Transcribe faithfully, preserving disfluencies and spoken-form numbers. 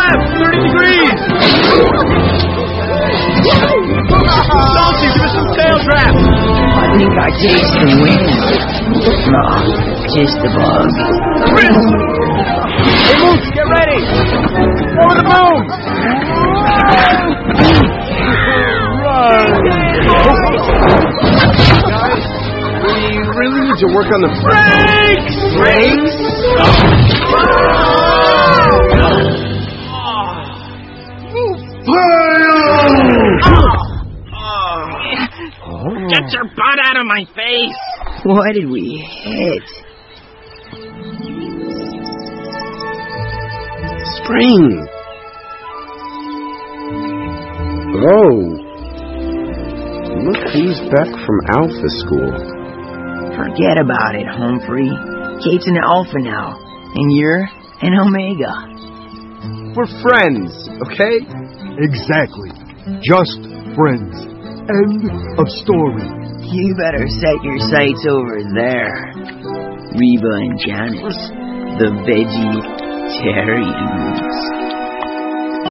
left! thirty degrees! Salty, give us some tail drap! I think I taste the wind. No, just the bug. Hey, Moose, get ready! Over the moon! Run! Guys, we really need to work on the brakes! Brakes? Get your butt out of my face! What did we hit? Spring. Oh. Look who's back from Alpha School. Forget about it, Humphrey. Kate's an Alpha now, and you're an Omega. We're friends, okay? Exactly. Just friends. End of story. You better set your sights over there. Reba and Janice, the vegetarians.